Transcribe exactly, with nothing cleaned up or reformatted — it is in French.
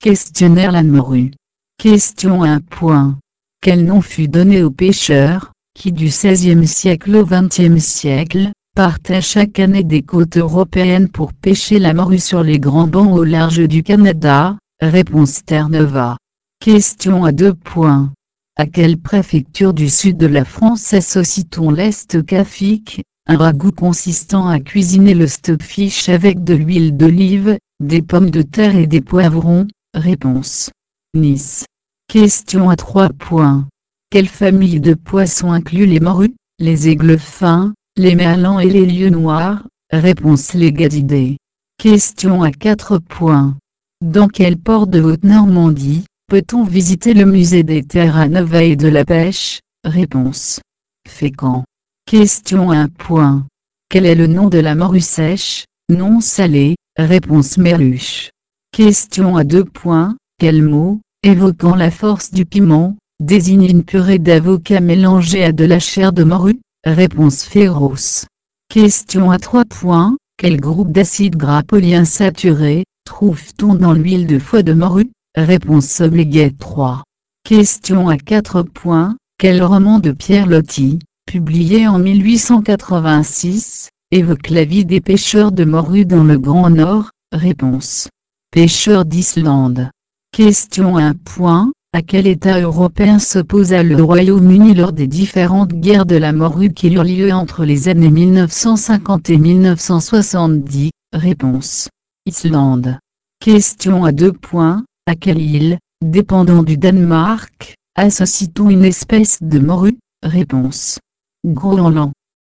Questionnaire la morue. Question un. Quel nom fut donné aux pêcheurs, qui du seizième siècle au vingtième siècle, partaient chaque année des côtes européennes pour pêcher la morue sur les grands bancs au large du Canada? Réponse Terre-Neuve. Question à deux. À quelle préfecture du sud de la France associe-t-on l'estocaffique, un ragoût consistant à cuisiner le stockfish avec de l'huile d'olive, des pommes de terre et des poivrons? Réponse Nice. Question à trois. Quelle famille de poissons inclut les morues, les aigles fins, les merlans et les lieux noirs? Réponse Légadidés. Question à quatre. Dans quel port de Haute-Normandie peut-on visiter le musée des Terra Nova et de la pêche? Réponse Fécamp. Question un. Quel est le nom de la morue sèche, non salée? Réponse Merluche. Question à deux. Quel mot, évoquant la force du piment, désigne une purée d'avocat mélangée à de la chair de morue? Réponse Féroce. Question à trois. Quel groupe d'acides gras polyinsaturés trouve-t-on dans l'huile de foie de morue? Réponse Oméga trois. Question à quatre. Quel roman de Pierre Loti, publié en mille huit cent quatre-vingt-six, évoque la vie des pêcheurs de morue dans le Grand Nord? Réponse Pêcheurs d'Islande. Question un. À quel État européen s'opposa le Royaume-Uni lors des différentes guerres de la morue qui eurent lieu entre les années mille neuf cent cinquante et mille neuf cent soixante-dix? Réponse Islande. Question à deux. À quelle île, dépendant du Danemark, associe-t-on une espèce de morue? Réponse Groenland.